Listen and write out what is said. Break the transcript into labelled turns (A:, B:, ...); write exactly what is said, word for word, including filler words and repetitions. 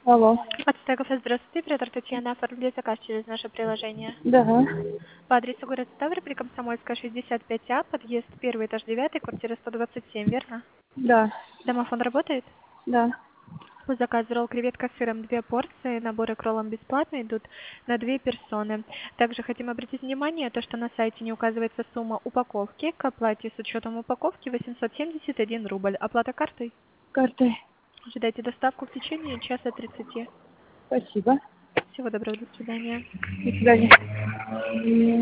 A: Алло.
B: Подстегов, здравствуйте, оператор Татьяна, оформили заказ через наше приложение.
A: Да.
B: По адресу город Ставрополь, Комсомольская, шестьдесят пять А, подъезд, первый этаж, девятый, квартира сто двадцать семь, верно?
A: Да.
B: Домофон работает?
A: Да.
B: По заказу ролл креветка с сыром две порции, наборы к роллам бесплатно идут на две персоны. Также хотим обратить внимание, то, что на сайте не указывается сумма упаковки. К оплате с учетом упаковки восемьсот семьдесят один рубль. Оплата картой?
A: Картой.
B: Ожидайте доставку в течение часа тридцати.
A: Спасибо.
B: Всего доброго, до свидания.
A: До свидания.